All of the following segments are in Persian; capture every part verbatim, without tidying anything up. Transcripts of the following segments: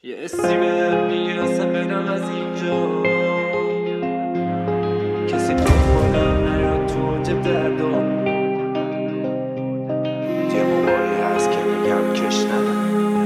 یه اسمی بهم میگه اصلا برم از اینجا، کسی دنبالم نیاد تو اوج دردم. یه موقعی هست که میگم کش ندم.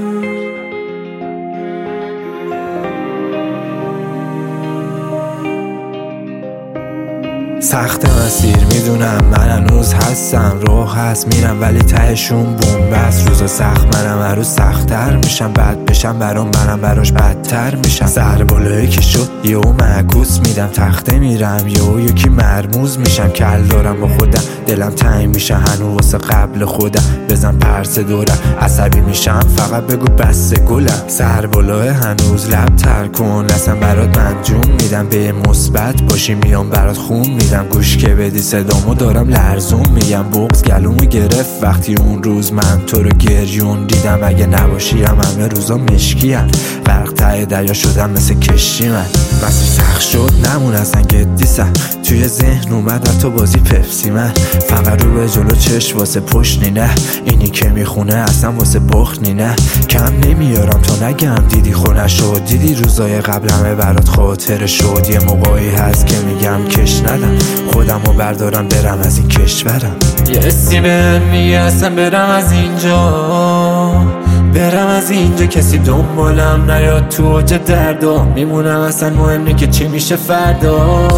سخت مسیر میدونم، من هنوز هستم، راه هست میرم ولی تهشون بومبست. روزا سخت منم هر روز سخت‌تر میشم، بد بشم برام منم براش بدتر میشم. سر بالایی که شد یهو معکوس میدم، تخته میرم یهو یکی مرموز میشم. کل دارم با خودم، دلم تنگ میشه هنوز واسه قبل خودم. بزن پرس دورم عصبی میشم، فقط بگو بس گلم. سر بالای هنوز لب تر کن، لسم برات منجوم میدم. به مثبت باشی میام برات خون میدم. گوش که بدی صدامو دارم لرزون میگم. بغض گلومو گرفت وقتی اون روز من تو رو گریون دیدم. اگه نباشی هم همه روزا مشکیم، غرق ته دریا شدم مثل کشتی. من مسیر سخت شد نمون اصلا گدی سر، توی ذهن اومد تو بازی پپسی. من فقط رو به جلو چشم واسه پشت نینه، اینی که میخونه اصلا واسه بخت نینه. کم نمیارم تا نگم دیدی خونه شد، دیدی روزای قبلمه برات خاطر شد. یه موقعی هست که میگم کش ندم، خودم رو بردارم برم از این کشورم. یه اسمی بهم میگه اصلا برم از اینجا، برم از اینجا کسی دنبالم نیاد تو اوج دردم. میمونم اصلا مهم نی که چی میشه فردا.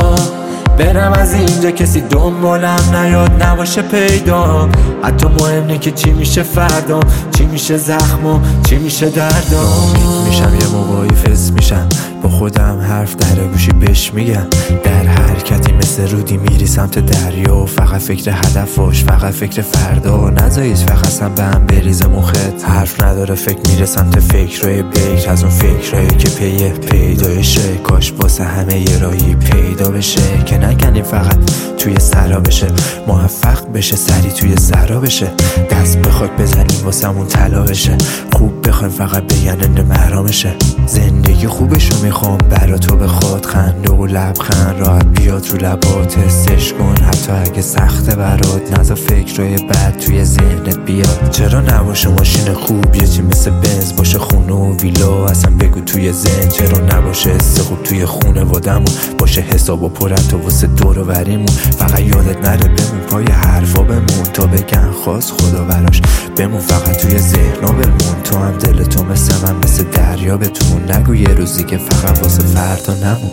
برم از اینجا کسی دنبالم نیاد نباشه پیدا. حتی مهم نی که چی میشه فردا، چی میشه زخم و چی میشه دردم. میشم یه موقعی فس میشم، با خودم حرف در گوشی بش میگم. در حرکتی مثل رودی میری سمت دریا، فقط فکر هدفش، فقط فکر فردا. نذارید فقط هم به هم بریزه مخت، حرف نداره فکر میره سمت فکرهای بکر. از اون فکرهایی که پیه پیدایشه، کاش واسه همه یه راهی پیدا بشه. که نگنیم فقط توی سرا بشه، موفق بشه سری توی سرا بشه. دست به خاک بزنیم واسمون طلا بشه، خوب بخوایم فقط بگن انده مرامشه. زندگی خوبشو میخوام برا تو بخواد، خنده و لبخند راحت بیاد رو لبات. حسش کن حتی اگه سخته برات، نذار فکرای بد توی ذهنت بیاد. چرا نباشه ماشین خوب، یه چی مثل بنز باشه، خونه و ویلا اصلا بگو توی ذهن. چرا نباشه حس خوب توی خونه وادمون، باشه حساب و پرت و واسه دور و بریمون. فقط یادت نره بمون پای حرفا بمون، تا بگن خواست خدا براش بمون. فقط توی ذهنا بمون، تو هم دل تو مثل من مثل دریا بتون. نگو یه روزی که فقط واسه فردا نمون.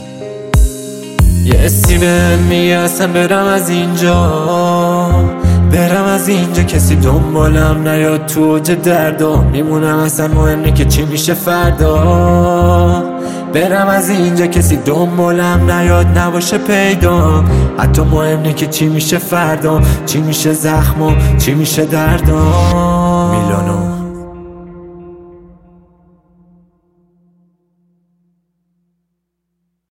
یه اسمی بهم میگه اصلا برم از اینجا، برم از اینجا کسی دنبالم نیاد تو اوج دردم. میمونم اصلا مهم نی که چی میشه فردا. برم از اینجا کسی دنبالم نیاد نباشه پیدا. حتی مهم نی که چی میشه فردا، چی میشه زخم و چی میشه دردم. میلانو